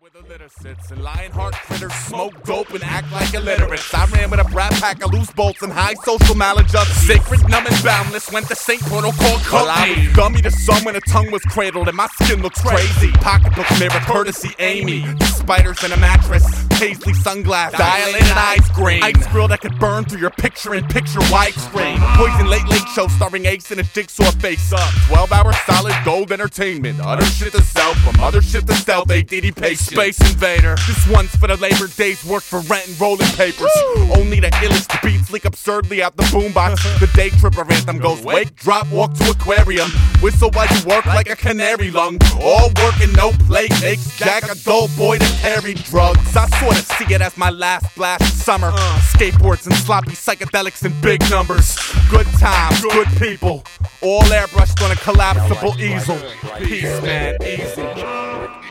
where the litter sits, and Lionheart critters smoke dope and act like illiterates. I ran with a brat pack of loose bolts and high social maladjustments. Sacred, numb, and boundless, went to St. Protocol Cook. I was gummy to some when a tongue was cradled and my skin looked crazy. Pocketbook mirror, courtesy Amy. Spiders in a mattress, paisley sunglasses, dilated ice cream. Ice grill that could burn through your picture-in-picture widescreen. Poison late show starring Ace and a jigsaw face up. 12-hour solid gold entertainment. Utter shit to self, from other shit to stealth. ADD patient. Space Invader. This one's for the Labor Day's work for rent and rolling papers. Only the illest beats leak absurdly out the boombox. The day tripper anthem goes wake, drop, walk to aquarium. Whistle while you work like a canary lung. All work and no play makes Jack a dull boy to carry drugs. I sorta see it as my last blast of summer. Skateboards and sloppy psychedelics in big numbers. Good times, good people. All airbrushed on a collapsible easel. Peace, man, easy.